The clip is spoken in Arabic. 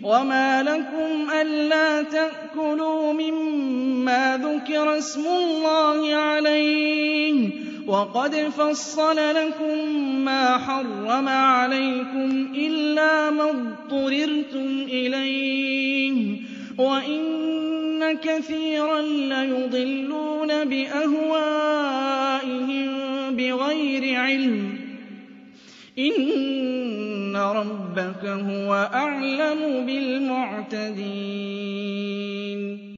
وَمَا لَكُمْ أَلَّا تَأْكُلُوا مِمَّا ذُكِرَ اسْمُ اللَّهِ عَلَيْهِ وَقَدْ فَصَّلَ لَكُم مَّا حَرَّمَ عَلَيْكُمْ إِلَّا مَا اضْطُرِرْتُمْ إِلَيْهِ وَإِنَّ كَثِيرًا لَّيُضِلُّونَ بِأَهْوَائِهِم بِغَيْرِ عِلْمٍ ۗ إِنَّ رَبَّكَ هُوَ أَعْلَمُ بِالْمُعْتَدِينَ